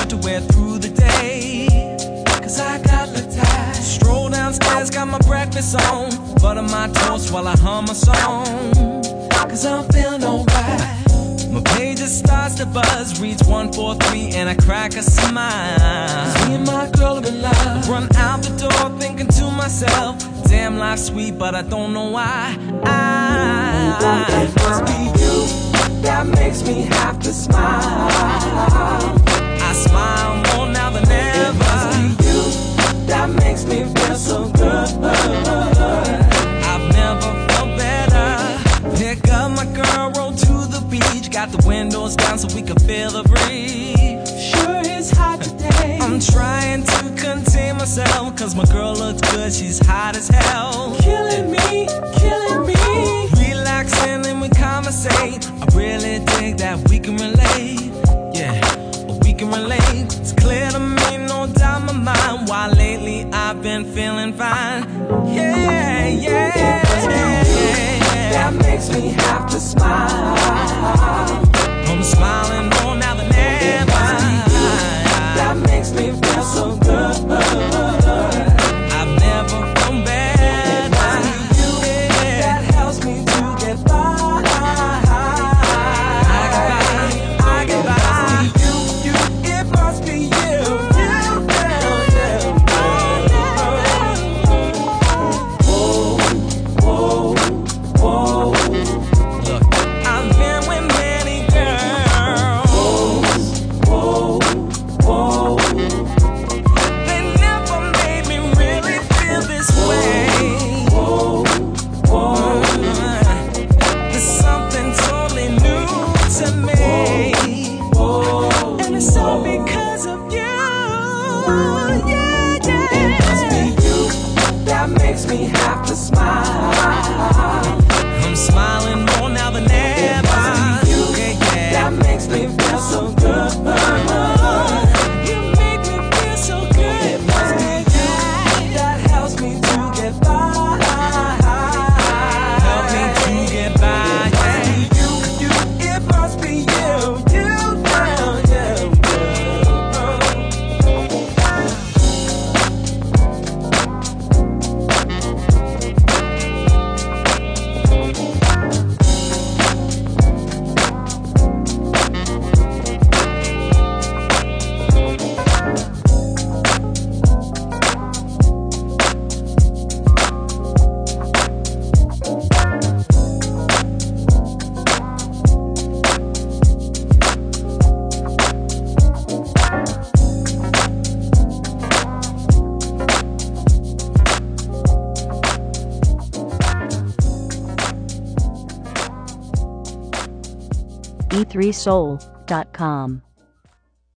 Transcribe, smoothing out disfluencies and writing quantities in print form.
shirt to wear through the day, 'cause I got the tie. Stroll downstairs, got my breakfast on, butter my toast while I hum a song, 'cause I'm feeling alright. My page just starts to buzz, reads 143 and I crack a smile. Me and my girl are in love. Run out the door thinking to myself, damn, life's sweet, but I don't know why. It must be you that makes me have to smile. I smile more now than ever. It must be you that makes me feel so good. I've never felt better. Pick up my girl, roll to the beach, got the windows down so we can feel the breeze. Sure is hot today. I'm trying to contain myself, 'cause my girl looks good, she's hot as hell. Killing me, killing me. Relaxing and we conversate. I really think that we can relate. Yeah, we can relate. It's clear to me, no doubt in my mind, why lately I've been feeling fine. Yeah, yeah. That makes me have to smile. I'm smiling more now than ever. That makes me feel so good. I've never felt better. That helps me to get by. I get by. You, it must be you. Makes me have to smile. I'm smiling more now than ever. You, that makes me feel so good. You make me feel so good. It must be you that helps me to get by. Help me to get by. You, it must be you. e3soul.com